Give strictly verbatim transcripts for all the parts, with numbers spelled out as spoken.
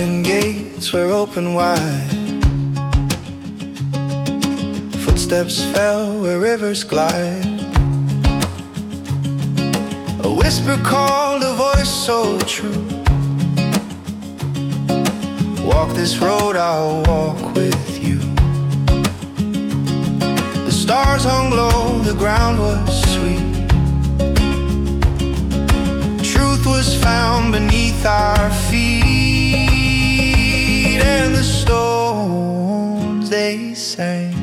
Garden gates were open wide. Footsteps fell where rivers glide. A whisper called, a voice so true. Walk this road, I'll walk with you. The stars hung low, the ground was sweet. Truth was found beneath our feet. And the stones, they sang,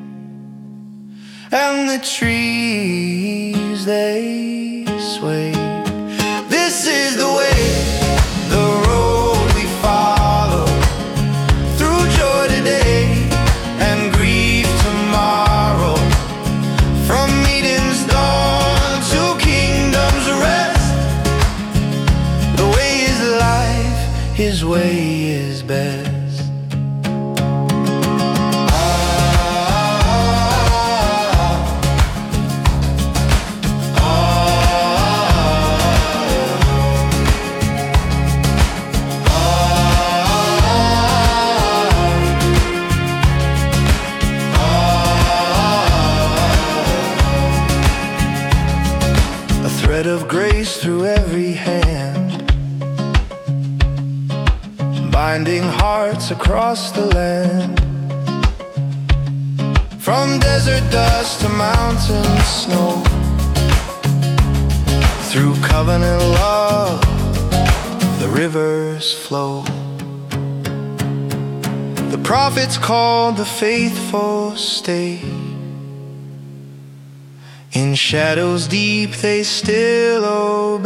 and the trees, they swayed. This is the way, the road we follow, through joy today and grief tomorrow. From Eden's dawn to kingdom's rest, the way is life, his way is best. Thread of grace through every hand, binding hearts across the land. From desert dust to mountain snow, through covenant love, the rivers flow. The prophets called, the faithful stay. In shadows deep they still obey.